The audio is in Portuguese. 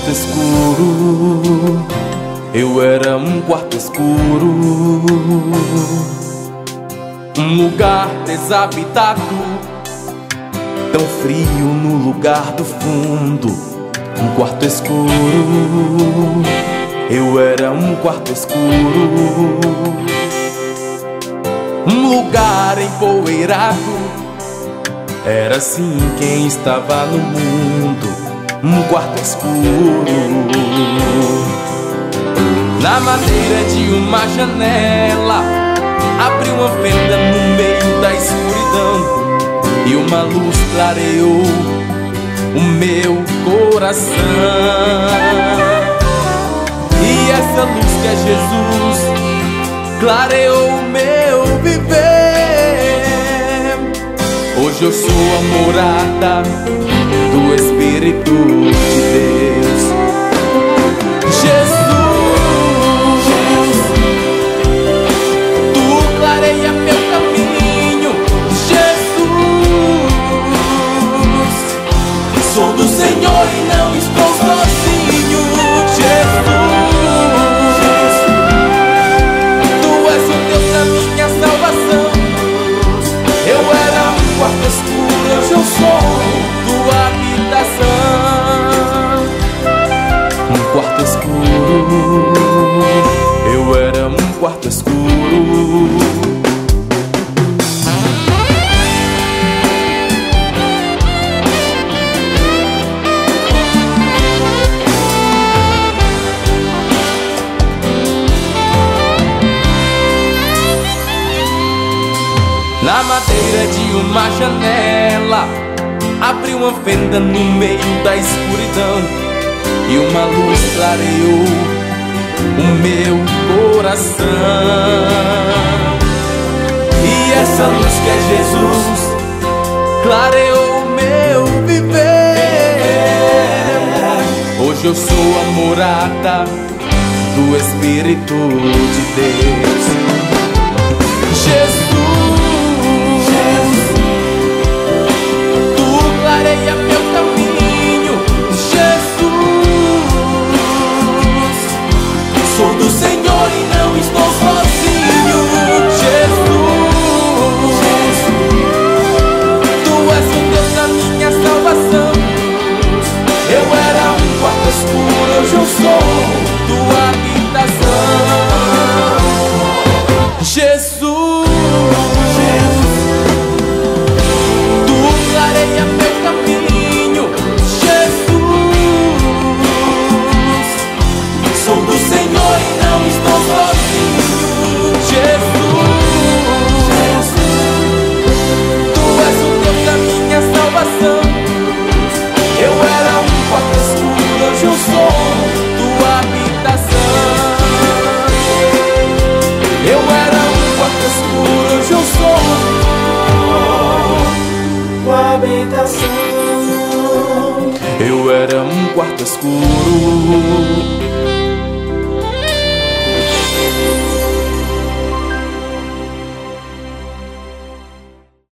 quarto escuro. Eu era um quarto escuro, um lugar desabitado, tão frio no lugar do fundo. Um quarto escuro. Eu era um quarto escuro, um lugar empoeirado. Era assim quem estava no mundo. Um quarto escuro. Na madeira de uma janela abriu uma fenda no meio da escuridão, e uma luz clareou o meu coração. E essa luz que é Jesus clareou o meu viver. Hoje eu sou a morada do Espírito de Deus. Jesus, Tu clareia meu caminho. Jesus, sou do Senhor e não estou sozinho. Jesus, Tu és o Deus da minha salvação. Eu era um quarto escuro, hoje eu sou tua habitação. Um quarto escuro. Eu era um quarto escuro. Na madeira de uma janela abriu uma fenda no meio da escuridão, e uma luz clareou o meu coração. E essa luz que é Jesus clareou o meu viver. Hoje eu sou a morada do Espírito de Deus. Jesus, Tu clareia meu caminho. Jesus, sou do Senhor e não estou sozinho. Jesus, Tu és o Deus da minha salvação. Eu era um quarto escuro, hoje eu sou tua habitação. Jesus, Tu clareia meu caminho. Jesus, sou do Senhor e não estou sozinho. Jesus, Tu és o Deus da minha salvação. Eu era um quarto escuro, hoje eu sou tua habitação. Eu era um quarto escuro, hoje eu sou tua habitação. Eu era um quarto escuro.